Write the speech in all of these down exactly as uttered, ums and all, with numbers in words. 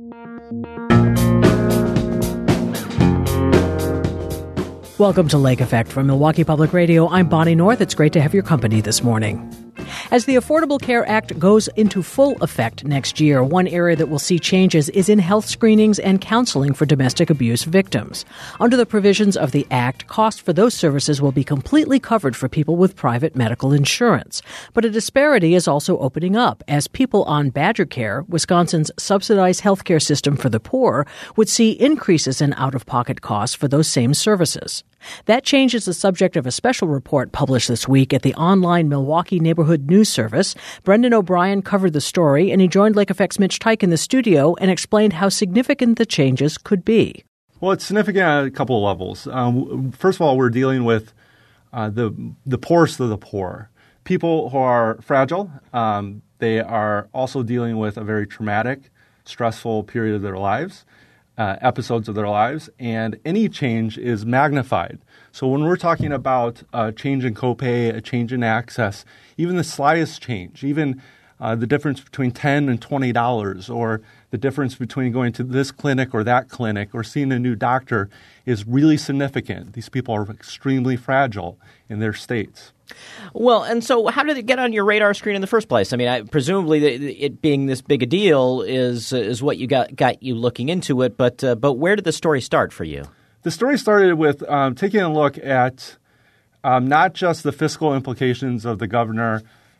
Welcome to Lake Effect from Milwaukee Public Radio. I'm Bonnie North. It's great to have your company this morning. As the Affordable Care Act goes into full effect next year, one area that will see changes is in health screenings and counseling for domestic abuse victims. Under the provisions of the Act, costs for those services will be completely covered for people with private medical insurance. But a disparity is also opening up, as people on Badger Care, Wisconsin's subsidized health care system for the poor, would see increases in out-of-pocket costs for those same services. That change is the subject of a special report published this week at the online Milwaukee Neighborhood News Service. Brendan O'Brien covered the story, and he joined Lake Effect's Mitch Teich in the studio and explained how significant the changes could be. Well, it's significant at a couple of levels. Um, first of all, we're dealing with uh, the the poorest of the poor, people who are fragile. Um, they are also dealing with a very traumatic, stressful period of their lives. Uh, episodes of their lives, and any change is magnified. So when we're talking about a change in copay, a change in access, even the slightest change, even uh, the difference between ten dollars and twenty dollars, or the difference between going to this clinic or that clinic or seeing a new doctor is really significant. These people are extremely fragile in their states. Well, and so how did it get on your radar screen in the first place? I mean, I, presumably it being this big a deal is is what you got got you looking into it, but uh, but where did the story start for you? The story started with um, taking a look at um, not just the fiscal implications of the governor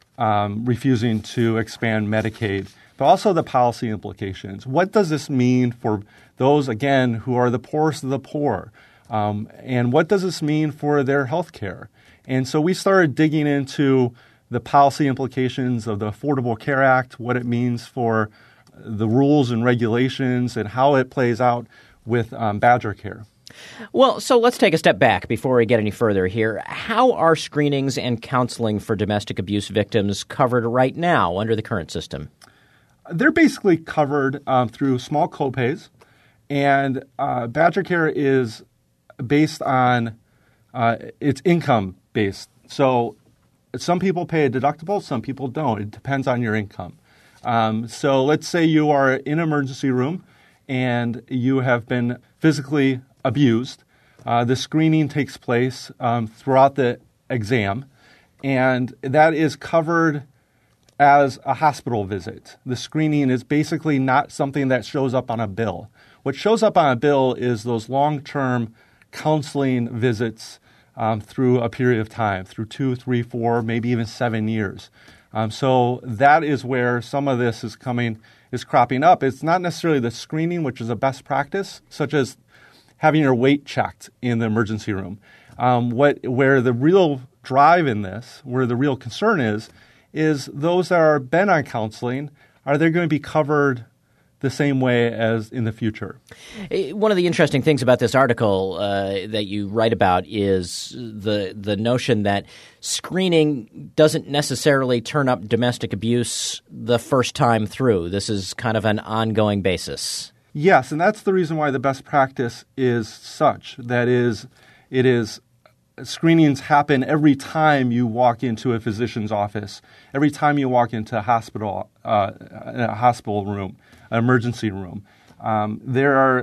um, refusing to expand Medicaid, but also the policy implications. What does this mean for those, again, who are the poorest of the poor? Um, and what does this mean for their health care? And so we started digging into the policy implications of the Affordable Care Act, what it means for the rules and regulations, and how it plays out with um, Badger Care. Well, so let's take a step back before we get any further here. How are screenings and counseling for domestic abuse victims covered right now under the current system? They're basically covered um, through small copays, and uh, Badger Care is based on uh, its income based. So some people pay a deductible, some people don't. It depends on your income. Um, so let's say you are in an emergency room and you have been physically abused. Uh, the screening takes place um, throughout the exam, and that is covered as a hospital visit. The screening is basically not something that shows up on a bill. What shows up on a bill is those long-term counseling visits Um, through a period of time, through two, three, four, maybe even seven years. Um, so that is where some of this is coming, is cropping up. It's not necessarily the screening, which is a best practice, such as having your weight checked in the emergency room. Um, what, where the real drive in this, where the real concern is, is those that are been on counseling, are they going to be covered the same way as in the future? One of the interesting things about this article uh, that you write about is the the notion that screening doesn't necessarily turn up domestic abuse the first time through. This is kind of an ongoing basis. Yes, and that's the reason why the best practice is such. That is, it is screenings happen every time you walk into a physician's office, every time you walk into a hospital, uh, a hospital room, an emergency room. Um, there are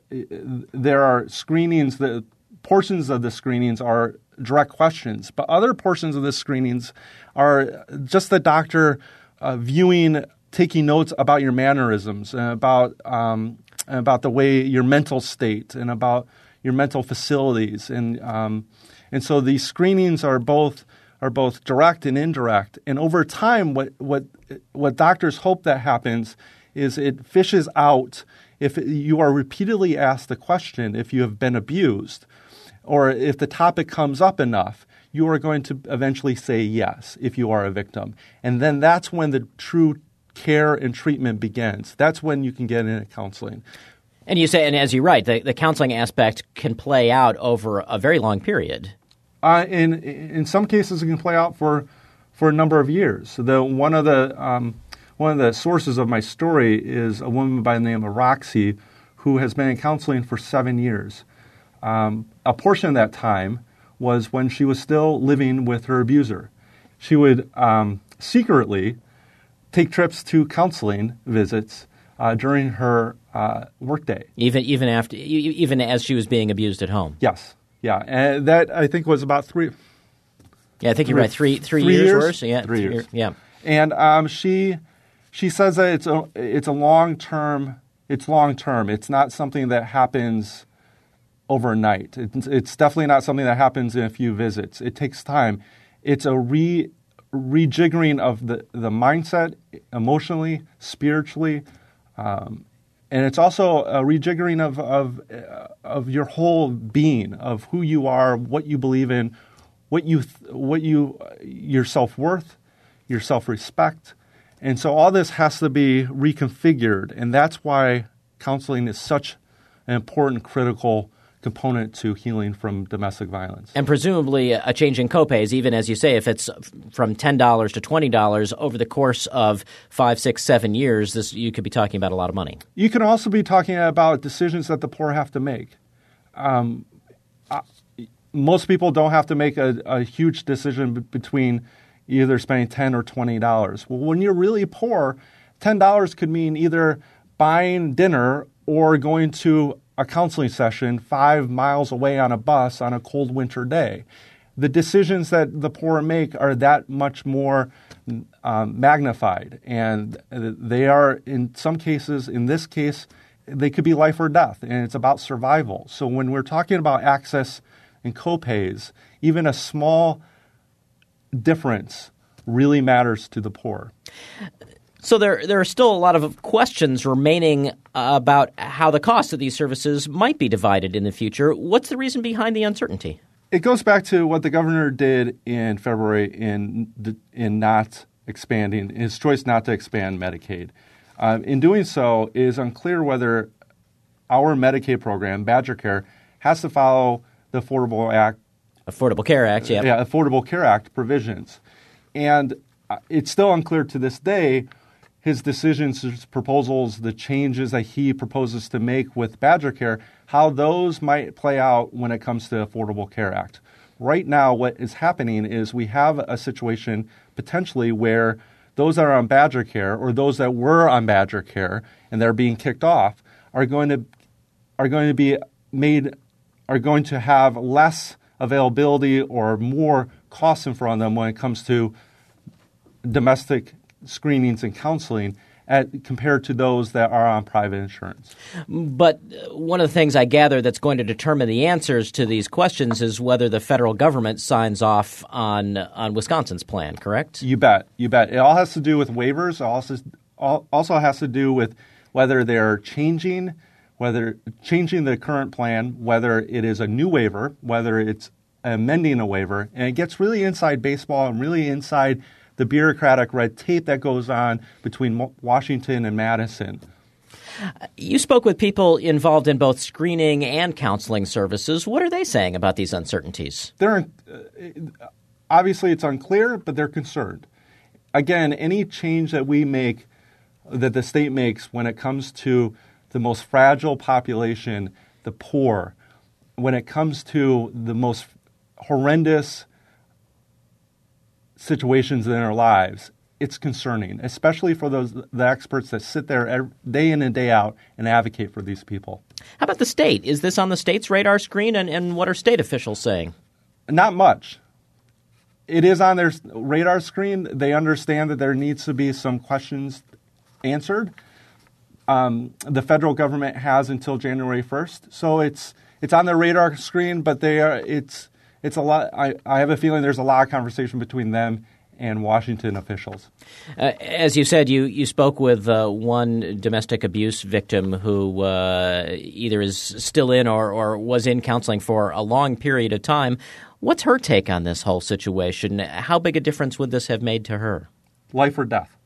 there are screenings. The portions of the screenings are direct questions, but other portions of the screenings are just the doctor uh, viewing, taking notes about your mannerisms and about um, about the way your mental state and about your mental facilities, and um, and so these screenings are both are both direct and indirect. And over time, what what what doctors hope that happens is it fishes out if you are repeatedly asked the question if you have been abused, or if the topic comes up enough, you are going to eventually say yes if you are a victim. And then that's when the true care and treatment begins. That's when you can get into counseling. And you say, and as you write, the, the counseling aspect can play out over a very long period. Uh, in in some cases, it can play out for for a number of years. The one of the um, one of the sources of my story is a woman by the name of Roxy, who has been in counseling for seven years. Um, a portion of that time was when she was still living with her abuser. She would um, secretly take trips to counseling visits uh, during her uh, workday. Even even after even as she was being abused at home. Yes, yeah, and that I think was about three. Yeah, I think you're right. Three three, three years, years worse. Yeah, three years. years. Yeah, and um, she she says that it's a it's a long term. It's long term. It's not something that happens overnight. It's, it's definitely not something that happens in a few visits. It takes time. It's a re rejiggering of the, the mindset emotionally, spiritually, um, and it's also a rejiggering of of uh, of your whole being, of who you are, what you believe in, what you th- what you your self-worth, your self-respect. And so all this has to be reconfigured, and that's why counseling is such an important, critical component to healing from domestic violence. And presumably a change in copays, even as you say, if it's from ten dollars to twenty dollars over the course of five, six, seven years, this you could be talking about a lot of money. You can also be talking about decisions that the poor have to make. Um, I, most people don't have to make a, a huge decision b- between either spending ten dollars or twenty dollars. Well, when you're really poor, ten dollars could mean either buying dinner or going to a counseling session five miles away on a bus on a cold winter day. The decisions that the poor make are that much more um, magnified, and they are, in some cases, in this case, they could be life or death, and it's about survival. So when we're talking about access and copays, even a small difference really matters to the poor. So there there are still a lot of questions remaining about how the cost of these services might be divided in the future. What's the reason behind the uncertainty? It goes back to what the governor did in February in in not expanding, his choice not to expand Medicaid. Um, in doing so, it is unclear whether our Medicaid program, Badger Care, has to follow the Affordable Act, Affordable Care Act, yeah. yeah, Affordable Care Act provisions. And it's still unclear to this day his decisions, his proposals, the changes that he proposes to make with Badger Care, how those might play out when it comes to Affordable Care Act. Right now, what is happening is we have a situation potentially where those that are on Badger Care or those that were on Badger Care and they're being kicked off are going to are going to be made are going to have less availability or more costs in front of them when it comes to domestic screenings and counseling at, compared to those that are on private insurance. But one of the things I gather that's going to determine the answers to these questions is whether the federal government signs off on on Wisconsin's plan, correct? You bet. You bet. It all has to do with waivers. It also, also has to do with whether they're changing, whether changing the current plan, whether it is a new waiver, whether it's amending a waiver. And it gets really inside baseball and really inside the bureaucratic red tape that goes on between Washington and Madison. You spoke with people involved in both screening and counseling services. What are they saying about these uncertainties? They're uh, obviously it's unclear, but they're concerned. Again, any change that we make, that the state makes when it comes to the most fragile population, the poor, when it comes to the most horrendous situations in their lives, it's concerning, especially for those the experts that sit there every, day in and day out and advocate for these people. How about the state? Is this on the state's radar screen, and, and what are state officials saying? Not much. It is on their radar screen. They understand that there needs to be some questions answered. Um, the federal government has until January first, so it's it's on their radar screen, but they are it's It's a lot. I, I have a feeling there's a lot of conversation between them and Washington officials. Uh, as you said, you, you spoke with uh, one domestic abuse victim who uh, either is still in or, or was in counseling for a long period of time. What's her take on this whole situation? How big a difference would this have made to her? Life or death.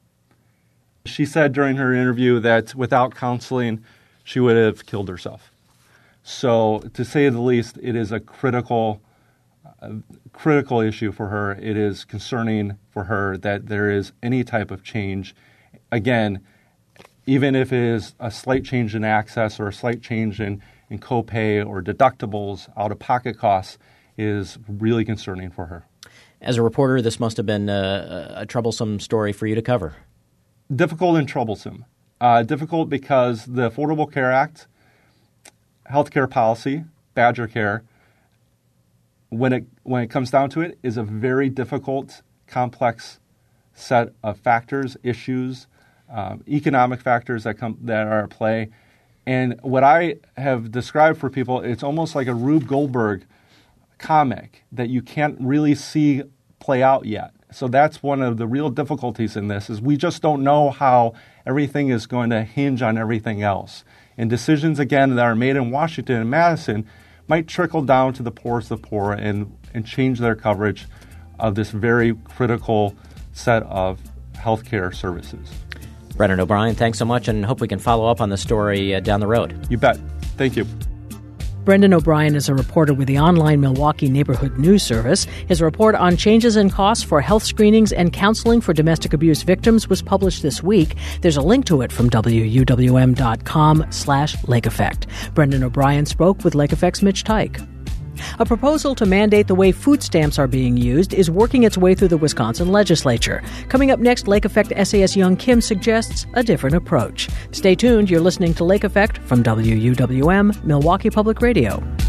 She said during her interview that without counseling, she would have killed herself. So to say the least, it is a critical A critical issue for her. It is concerning for her that there is any type of change. Again, even if it is a slight change in access or a slight change in, in copay or deductibles, out-of-pocket costs, is really concerning for her. As a reporter, this must have been a, a troublesome story for you to cover. Difficult and troublesome. Uh, difficult because the Affordable Care Act, healthcare policy, Badger Care, when it when it comes down to it, is a very difficult, complex set of factors, issues, um, economic factors that come that are at play. And what I have described for people, it's almost like a Rube Goldberg comic that you can't really see play out yet. So that's one of the real difficulties in this, is we just don't know how everything is going to hinge on everything else. And decisions, again, that are made in Washington and Madison might trickle down to the poorest of poor and, and change their coverage of this very critical set of healthcare services. Brendan O'Brien, thanks so much, and hope we can follow up on the story uh, down the road. You bet. Thank you. Brendan O'Brien is a reporter with the online Milwaukee Neighborhood News Service. His report on changes in costs for health screenings and counseling for domestic abuse victims was published this week. There's a link to it from W U W M dot com slash Lake Effect. Brendan O'Brien spoke with Lake Effect's Mitch Teich. A proposal to mandate the way food stamps are being used is working its way through the Wisconsin legislature. Coming up next, Lake Effect S A S Young Kim suggests a different approach. Stay tuned. You're listening to Lake Effect from W U W M, Milwaukee Public Radio.